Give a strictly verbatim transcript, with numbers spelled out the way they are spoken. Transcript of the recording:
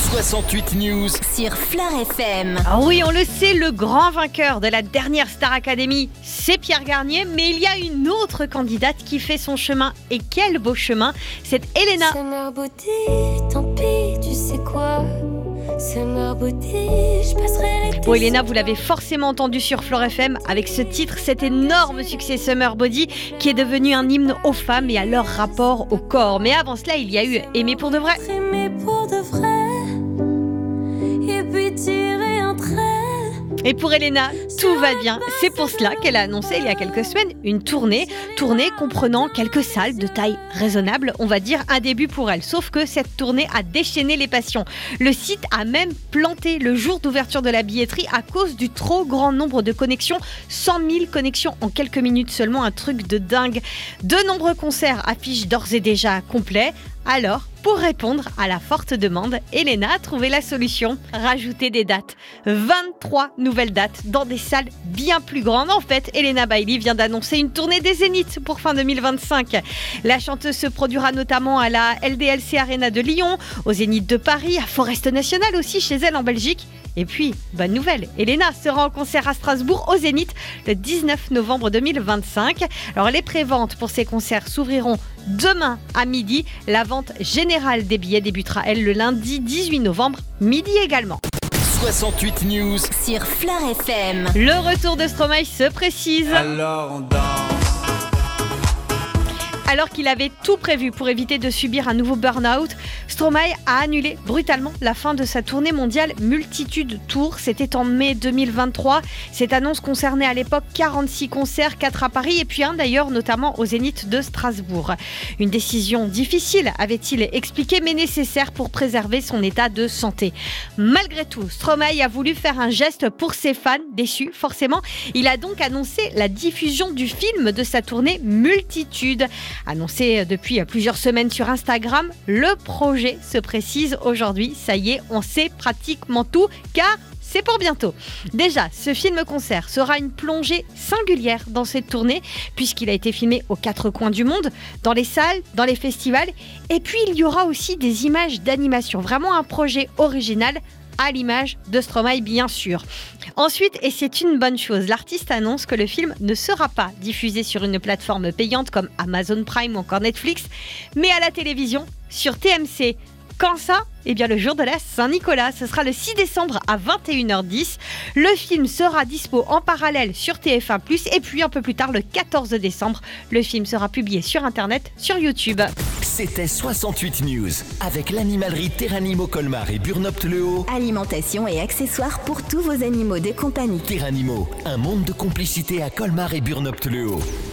soixante-huit News sur Fleur F M. Ah oui, on le sait, le grand vainqueur de la dernière Star Academy, c'est Pierre Garnier. Mais il y a une autre candidate qui fait son chemin. Et quel beau chemin, c'est Elena. Summer Body, tant pis, tu sais quoi. Summer Body, je passerai l'été. Bon, Elena, vous l'avez forcément entendu sur Fleur F M avec ce titre, cet énorme succès Summer Body qui est devenu un hymne aux femmes et à leur rapport au corps. Mais avant cela, il y a eu Aimer pour de vrai. Aimer pour de vrai. Et puis tirer un trait. Et pour Elena, tout va bien. C'est pour cela qu'elle a annoncé il y a quelques semaines une tournée, tournée comprenant quelques salles de taille raisonnable, on va dire un début pour elle. Sauf que cette tournée a déchaîné les passions. Le site a même planté le jour d'ouverture de la billetterie à cause du trop grand nombre de connexions. cent mille connexions en quelques minutes seulement, un truc de dingue. De nombreux concerts affichent d'ores et déjà complets. Alors, pour répondre à la forte demande, Elena a trouvé la solution, rajouter des dates. vingt-trois nouvelles dates dans des salles bien plus grandes. En fait, Elena Bailey vient d'annoncer une tournée des Zéniths pour fin deux mille vingt-cinq. La chanteuse se produira notamment à la L D L C Arena de Lyon, au Zénith de Paris, à Forest National aussi chez elle en Belgique. Et puis, bonne nouvelle, Elena sera en concert à Strasbourg au Zénith le dix-neuf novembre deux mille vingt-cinq. Alors les préventes pour ces concerts s'ouvriront demain à midi. La vente générale des billets débutera, elle, le lundi dix-huit novembre, midi également. soixante-huit News Sur Fleur F M. Le retour de Stromae se précise. Alors on danse. Alors qu'il avait tout prévu pour éviter de subir un nouveau burn-out, Stromae a annulé brutalement la fin de sa tournée mondiale Multitude Tour. C'était en mai deux mille vingt-trois. Cette annonce concernait à l'époque quarante-six concerts, quatre à Paris et puis un d'ailleurs notamment au Zénith de Strasbourg. Une décision difficile, avait-il expliqué, mais nécessaire pour préserver son état de santé. Malgré tout, Stromae a voulu faire un geste pour ses fans, déçus forcément. Il a donc annoncé la diffusion du film de sa tournée Multitude. Annoncé depuis plusieurs semaines sur Instagram, le projet se précise aujourd'hui. Ça y est, on sait pratiquement tout car c'est pour bientôt. Déjà, ce film-concert sera une plongée singulière dans cette tournée puisqu'il a été filmé aux quatre coins du monde, dans les salles, dans les festivals. Et puis, il y aura aussi des images d'animation. Vraiment un projet original à l'image de Stromae, bien sûr. Ensuite, et c'est une bonne chose, l'artiste annonce que le film ne sera pas diffusé sur une plateforme payante comme Amazon Prime ou encore Netflix, mais à la télévision, sur T M C. Quand ça ? Eh bien, le jour de la Saint-Nicolas, ce sera le six décembre à vingt et une heures dix. Le film sera dispo en parallèle sur T F un plus, et puis un peu plus tard, le quatorze décembre, le film sera publié sur Internet, sur YouTube. C'était soixante-huit News avec l'animalerie Terranimo Colmar et Burnopt-Le Haut. Alimentation et accessoires pour tous vos animaux de compagnie. Terranimo, un monde de complicité à Colmar et Burnopt-Le Haut.